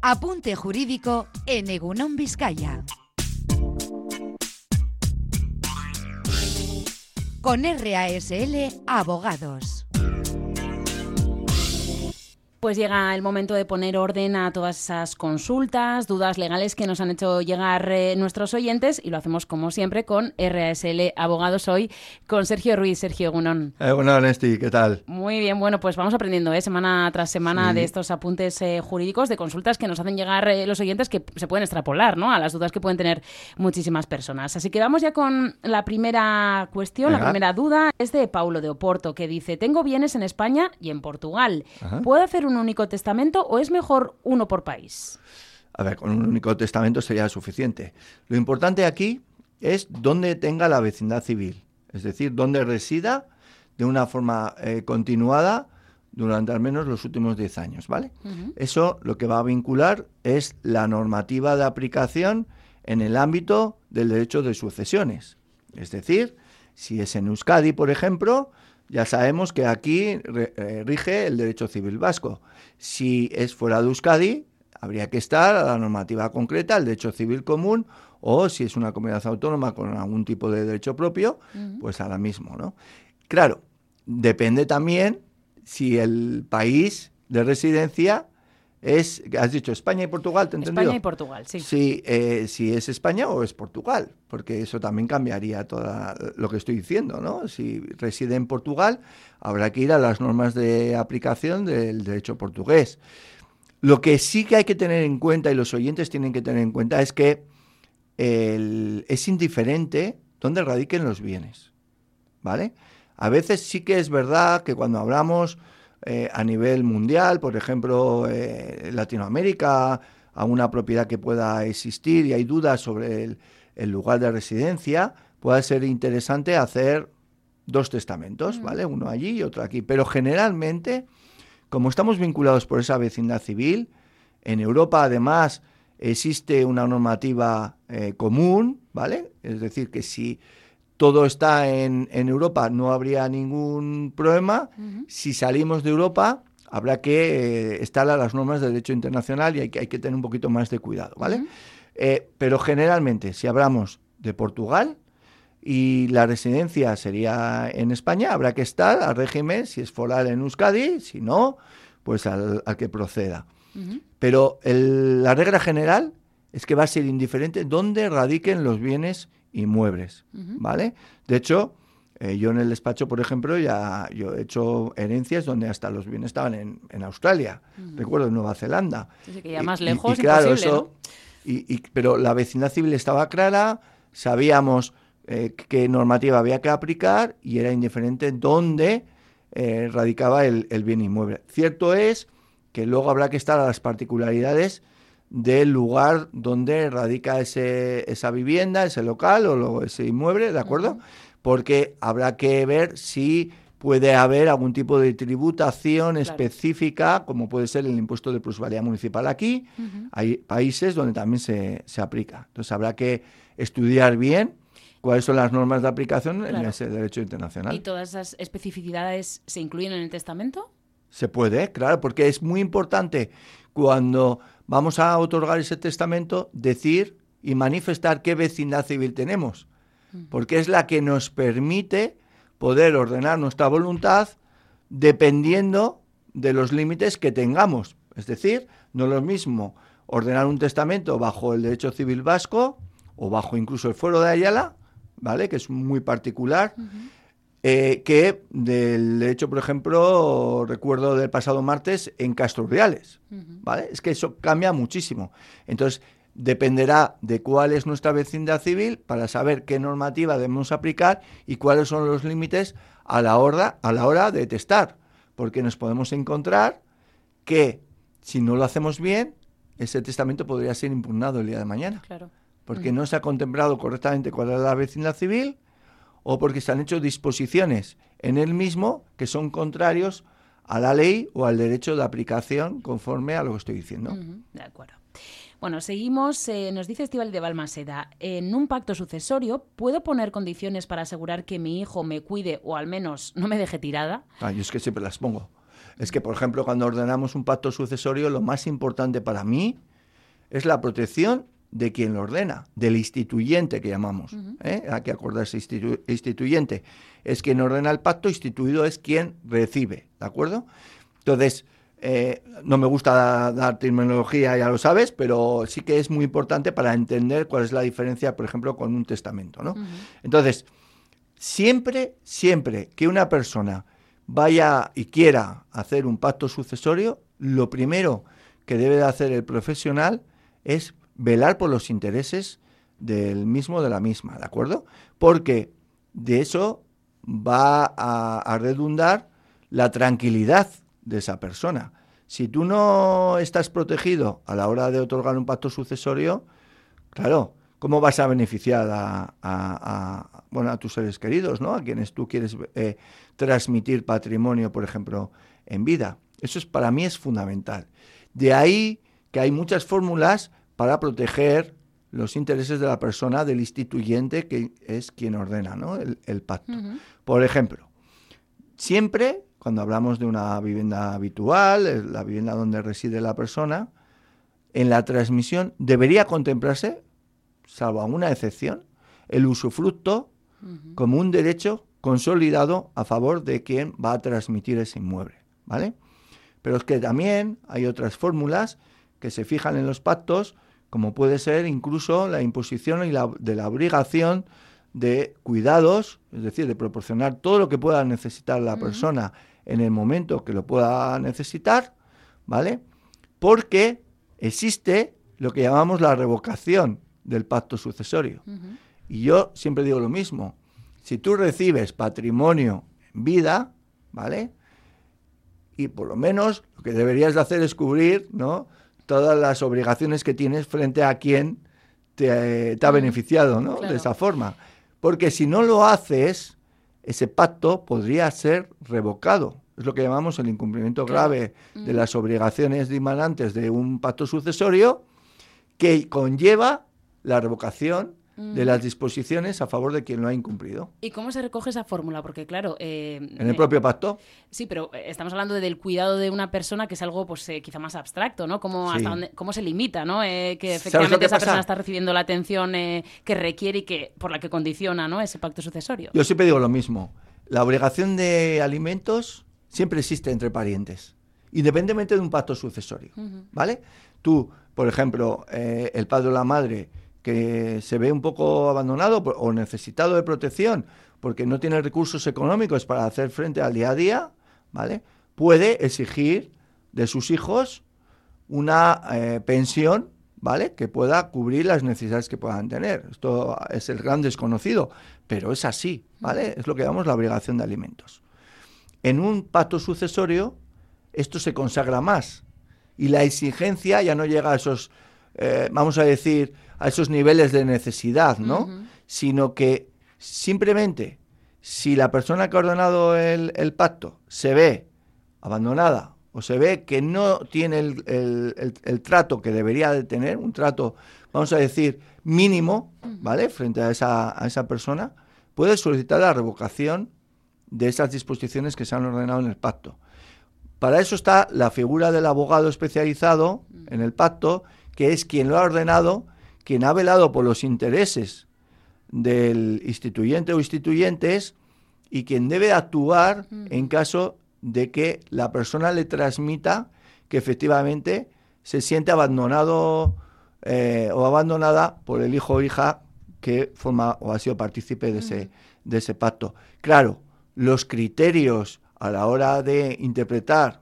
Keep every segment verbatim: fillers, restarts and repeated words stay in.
Apunte jurídico en Egunon Vizcaya. Con R A S L Abogados. Pues llega el momento de poner orden a todas esas consultas, dudas legales que nos han hecho llegar eh, nuestros oyentes, y lo hacemos como siempre con R A S L Abogados, hoy con Sergio Ruiz. Sergio, Egunon. Egunon, Esti, ¿qué tal? Muy bien, bueno, pues vamos aprendiendo ¿eh? semana tras semana sí. de estos apuntes eh, jurídicos, de consultas que nos hacen llegar eh, los oyentes, que se pueden extrapolar, ¿no?, a las dudas que pueden tener muchísimas personas. Así que vamos ya con la primera cuestión. Ajá. La primera duda es de Paulo de Oporto, que dice: tengo bienes en España y en Portugal. Ajá. ¿Puedo hacer un un único testamento o es mejor uno por país? A ver, con un único testamento sería suficiente. Lo importante aquí es dónde tenga la vecindad civil, es decir, dónde resida de una forma eh, continuada durante al menos los últimos diez años, ¿vale? Uh-huh. Eso lo que va a vincular es la normativa de aplicación en el ámbito del derecho de sucesiones. Es decir, si es en Euskadi, por ejemplo, ya sabemos que aquí rige el derecho civil vasco. Si es fuera de Euskadi, habría que estar a la normativa concreta, el derecho civil común, o si es una comunidad autónoma con algún tipo de derecho propio, uh-huh. pues a la misma, ¿no? Claro, depende también si el país de residencia es, has dicho España y Portugal, ¿te he entendido? España y Portugal, sí. Sí, eh, si es España o es Portugal, porque eso también cambiaría todo lo que estoy diciendo, ¿no? Si reside en Portugal, habrá que ir a las normas de aplicación del derecho portugués. Lo que sí que hay que tener en cuenta, y los oyentes tienen que tener en cuenta, es que el, es indiferente dónde radiquen los bienes, ¿vale? A veces sí que es verdad que cuando hablamos Eh, a nivel mundial, por ejemplo, eh, Latinoamérica, a una propiedad que pueda existir y hay dudas sobre el, el lugar de residencia, puede ser interesante hacer dos testamentos, ¿vale? Uno allí y otro aquí. Pero generalmente, como estamos vinculados por esa vecindad civil, en Europa además existe una normativa eh, común, ¿vale? Es decir, que si todo está en, en Europa, no habría ningún problema. Uh-huh. Si salimos de Europa, habrá que eh, estar a las normas de derecho internacional y hay que, hay que tener un poquito más de cuidado, ¿vale? Uh-huh. Eh, pero generalmente, si hablamos de Portugal y la residencia sería en España, habrá que estar al régimen, si es foral en Euskadi, si no, pues al, al que proceda. Uh-huh. Pero el, la regla general es que va a ser indiferente dónde radiquen los bienes inmuebles, uh-huh. ¿vale? De hecho, eh, yo en el despacho, por ejemplo, ya yo he hecho herencias donde hasta los bienes estaban en, en Australia, uh-huh. recuerdo, en Nueva Zelanda. Sí, que ya más lejos, y, y claro, imposible, eso, ¿no? y, y, pero la vecindad civil estaba clara, sabíamos eh, qué normativa había que aplicar y era indiferente dónde eh, radicaba el, el bien inmueble. Cierto es que luego habrá que estar a las particularidades del lugar donde radica ese, esa vivienda, ese local o lo, ese inmueble, ¿de acuerdo? Uh-huh. Porque habrá que ver si puede haber algún tipo de tributación claro. específica, como puede ser el impuesto de plusvalía municipal aquí. Uh-huh. Hay países donde también se, se aplica. Entonces habrá que estudiar bien cuáles son las normas de aplicación claro. en ese derecho internacional. ¿Y todas esas especificidades se incluyen en el testamento? Se puede, claro, porque es muy importante cuando vamos a otorgar ese testamento decir y manifestar qué vecindad civil tenemos, porque es la que nos permite poder ordenar nuestra voluntad dependiendo de los límites que tengamos. Es decir, no es lo mismo ordenar un testamento bajo el derecho civil vasco o bajo incluso el Fuero de Ayala, ¿vale?, que es muy particular, uh-huh. Eh, que del derecho, por ejemplo, recuerdo del pasado martes en Castro Urdiales, uh-huh. ¿vale? Es que eso cambia muchísimo. Entonces, dependerá de cuál es nuestra vecindad civil para saber qué normativa debemos aplicar y cuáles son los límites a la hora, a la hora de testar, porque nos podemos encontrar que si no lo hacemos bien, ese testamento podría ser impugnado el día de mañana, claro. porque uh-huh. no se ha contemplado correctamente cuál es la vecindad civil, o porque se han hecho disposiciones en él mismo que son contrarios a la ley o al derecho de aplicación conforme a lo que estoy diciendo. Uh-huh. De acuerdo. Bueno, seguimos. Eh, nos dice Estíbaliz de Balmaseda: en un pacto sucesorio, ¿puedo poner condiciones para asegurar que mi hijo me cuide o al menos no me deje tirada? Ah, yo es que siempre las pongo. Es que, por ejemplo, cuando ordenamos un pacto sucesorio, lo más importante para mí es la protección de quien lo ordena, del instituyente que llamamos. Uh-huh. ¿eh? Hay que acordarse, institu- instituyente es quien ordena el pacto, instituido es quien recibe, ¿de acuerdo? Entonces, eh, no me gusta dar, dar terminología, ya lo sabes, pero sí que es muy importante para entender cuál es la diferencia, por ejemplo, con un testamento, ¿no? Uh-huh. Entonces, siempre, siempre que una persona vaya y quiera hacer un pacto sucesorio, lo primero que debe de hacer el profesional es velar por los intereses del mismo, de la misma, ¿de acuerdo? Porque de eso va a, a redundar la tranquilidad de esa persona. Si tú no estás protegido a la hora de otorgar un pacto sucesorio, claro, ¿cómo vas a beneficiar a, a, a, bueno, a tus seres queridos, ¿no? A quienes tú quieres eh, transmitir patrimonio, por ejemplo, en vida? Eso es, para mí es fundamental. De ahí que hay muchas fórmulas para proteger los intereses de la persona, del instituyente, que es quien ordena, ¿no? el, el pacto. Uh-huh. Por ejemplo, siempre cuando hablamos de una vivienda habitual, la vivienda donde reside la persona, en la transmisión debería contemplarse, salvo alguna excepción, el usufructo uh-huh. como un derecho consolidado a favor de quien va a transmitir ese inmueble, ¿vale? Pero es que también hay otras fórmulas que se fijan en los pactos, como puede ser incluso la imposición y la, de la obligación de cuidados, es decir, de proporcionar todo lo que pueda necesitar la uh-huh. persona en el momento que lo pueda necesitar, ¿vale? Porque existe lo que llamamos la revocación del pacto sucesorio. Uh-huh. Y yo siempre digo lo mismo, si tú recibes patrimonio en vida, ¿vale? Y por lo menos lo que deberías de hacer es cubrir, ¿no?, todas las obligaciones que tienes frente a quien te, te ha beneficiado, ¿no?, claro. de esa forma. Porque si no lo haces, ese pacto podría ser revocado. Es lo que llamamos el incumplimiento claro. grave mm. de las obligaciones dimanantes de un pacto sucesorio, que conlleva la revocación mm. de las disposiciones a favor de quien lo ha incumplido. ¿Y cómo se recoge esa fórmula? Porque claro... Eh, en el eh, propio pacto. Sí, pero estamos hablando de, del cuidado de una persona, que es algo pues eh, quizá más abstracto, ¿no? Cómo, sí. hasta dónde, cómo se limita, ¿no? Eh, que efectivamente que esa pasa? persona está recibiendo la atención eh, que requiere y que por la que condiciona, ¿no?, ese pacto sucesorio. Yo siempre digo lo mismo. La obligación de alimentos siempre existe entre parientes, independientemente de un pacto sucesorio, uh-huh. ¿vale? Tú, por ejemplo, eh, el padre o la madre que se ve un poco abandonado o necesitado de protección porque no tiene recursos económicos para hacer frente al día a día, ¿vale?, puede exigir de sus hijos una eh, pensión, ¿vale?, que pueda cubrir las necesidades que puedan tener. Esto es el gran desconocido, pero es así, ¿vale? Es lo que llamamos la obligación de alimentos. En un pacto sucesorio esto se consagra más y la exigencia ya no llega a esos, eh, vamos a decir, a esos niveles de necesidad, ¿no? Uh-huh. Sino que simplemente si la persona que ha ordenado el, el pacto se ve abandonada o se ve que no tiene el, el, el, el trato que debería de tener, un trato, vamos a decir, mínimo, ¿vale?, frente a esa, a esa persona, puede solicitar la revocación de esas disposiciones que se han ordenado en el pacto. Para eso está la figura del abogado especializado en el pacto, que es quien lo ha ordenado, quien ha velado por los intereses del instituyente o instituyentes y quien debe actuar uh-huh. en caso de que la persona le transmita que efectivamente se siente abandonado eh, o abandonada por el hijo o hija que forma o ha sido partícipe de ese, de ese pacto. Claro, los criterios a la hora de interpretar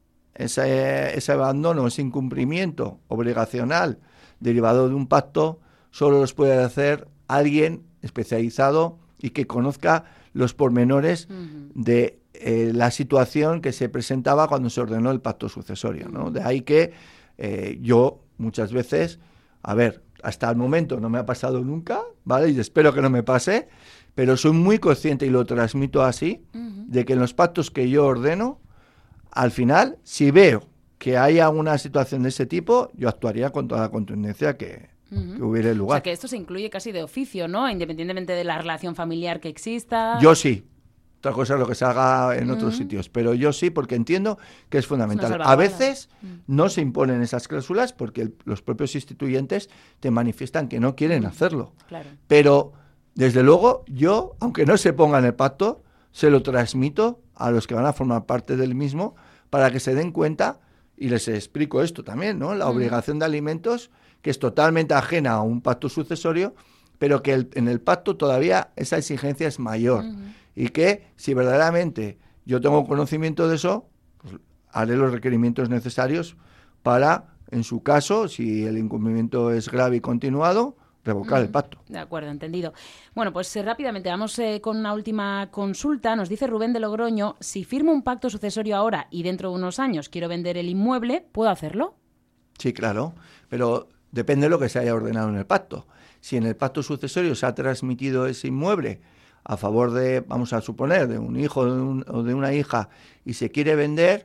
ese, ese abandono, ese incumplimiento obligacional derivado de un pacto, solo los puede hacer alguien especializado y que conozca los pormenores uh-huh. de eh, la situación que se presentaba cuando se ordenó el pacto sucesorio, ¿no? De ahí que eh, yo muchas veces, a ver, hasta el momento no me ha pasado nunca, ¿vale? Y espero que no me pase, pero soy muy consciente y lo transmito así, uh-huh. de que en los pactos que yo ordeno, al final, si veo que haya una situación de ese tipo, yo actuaría con toda la contundencia que, uh-huh. que hubiera lugar. O sea, que esto se incluye casi de oficio, ¿no? Independientemente de la relación familiar que exista. Yo sí. Otra cosa es lo que se haga en otros Mm. sitios, pero yo sí, porque entiendo que es fundamental. Es una A salvaguarda. veces Mm. no se imponen esas cláusulas porque el- los propios instituyentes te manifiestan que no quieren hacerlo. Claro. Pero, desde luego, yo, aunque no se ponga en el pacto, se lo transmito a los que van a formar parte del mismo para que se den cuenta, y les explico esto también, ¿no? La Mm. obligación de alimentos, que es totalmente ajena a un pacto sucesorio, pero que el- en el pacto todavía esa exigencia es mayor. Ujú. Y que si verdaderamente yo tengo conocimiento de eso, pues haré los requerimientos necesarios para, en su caso, si el incumplimiento es grave y continuado, revocar el Ujú. pacto. De acuerdo, entendido. Bueno, pues eh, rápidamente vamos eh, con una última consulta. Nos dice Rubén de Logroño, si firmo un pacto sucesorio ahora y dentro de unos años quiero vender el inmueble, ¿puedo hacerlo? Sí, claro, pero depende de lo que se haya ordenado en el pacto. Si en el pacto sucesorio se ha transmitido ese inmueble a favor de, vamos a suponer, de un hijo de un- o de una hija y se quiere vender,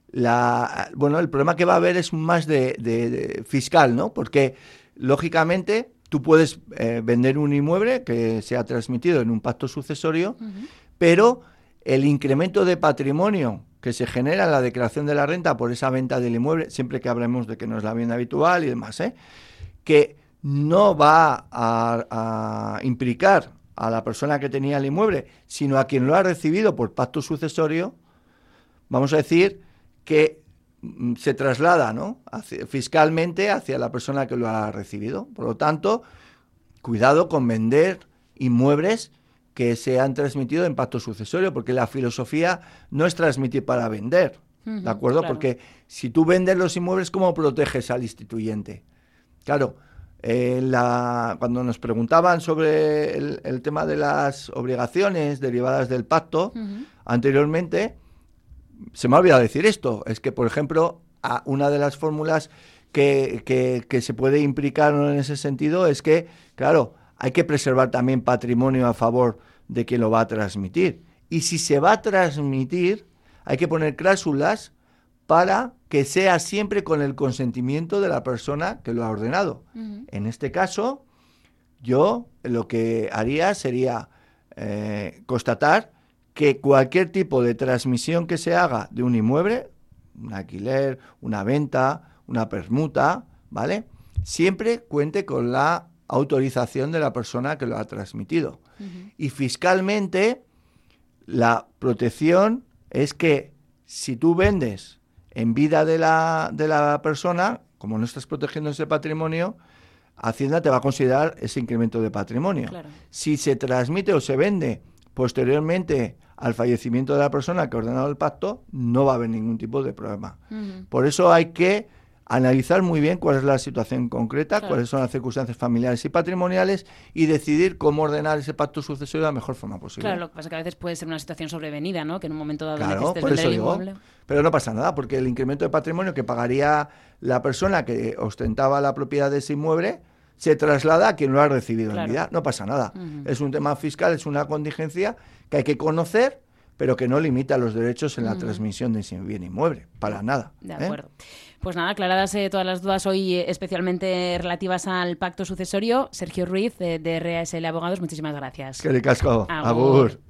la, bueno, el problema que va a haber es más de, de- de fiscal, ¿no? Porque, lógicamente, tú puedes eh, vender un inmueble que se ha transmitido en un pacto sucesorio, Ujú. pero el incremento de patrimonio que se genera en la declaración de la renta por esa venta del inmueble, siempre que hablemos de que no es la vivienda habitual y demás, ¿eh? que no va a, a implicar a la persona que tenía el inmueble, sino a quien lo ha recibido por pacto sucesorio, vamos a decir que mm, se traslada, ¿no? Hacia- fiscalmente hacia la persona que lo ha recibido. Por lo tanto, cuidado con vender inmuebles que se han transmitido en pacto sucesorio, porque la filosofía no es transmitir para vender, Ujú, ¿de acuerdo? claro. Porque si tú vendes los inmuebles, ¿cómo proteges al instituyente? Claro, eh, la, cuando nos preguntaban sobre el, el tema de las obligaciones derivadas del pacto, Ujú. anteriormente, se me ha olvidado decir esto, es que, por ejemplo, a una de las fórmulas que, que, que se puede implicar en ese sentido es que, claro, hay que preservar también patrimonio a favor de quien lo va a transmitir. Y si se va a transmitir, hay que poner cláusulas para que sea siempre con el consentimiento de la persona que lo ha ordenado. Ujú. En este caso, yo lo que haría sería eh, constatar que cualquier tipo de transmisión que se haga de un inmueble, un alquiler, una venta, una permuta, ¿vale? Siempre cuente con la autorización de la persona que lo ha transmitido. Ujú. Y fiscalmente, la protección es que si tú vendes en vida de la, de la persona, como no estás protegiendo ese patrimonio, Hacienda te va a considerar ese incremento de patrimonio. Claro. Si se transmite o se vende posteriormente al fallecimiento de la persona que ha ordenado el pacto, no va a haber ningún tipo de problema. Ujú. Por eso hay que analizar muy bien cuál es la situación concreta, Claro. cuáles son las circunstancias familiares y patrimoniales y decidir cómo ordenar ese pacto sucesorio de la mejor forma posible. Claro, lo que pasa es que a veces puede ser una situación sobrevenida, ¿no? Que en un momento dado Claro, necesites por vender eso el digo. inmueble. Pero no pasa nada, porque el incremento de patrimonio que pagaría la persona que ostentaba la propiedad de ese inmueble se traslada a quien lo ha recibido Claro. en vida. No pasa nada. Ujú. Es un tema fiscal, es una contingencia que hay que conocer, pero que no limita los derechos en la Ujú. transmisión de ese bien inmueble. Para nada. De ¿eh? acuerdo. Pues nada, aclaradas eh, todas las dudas hoy, eh, especialmente relativas al pacto sucesorio. Sergio Ruiz, eh, de R A S L Abogados, muchísimas gracias. Que ricasco. Agur. Agur.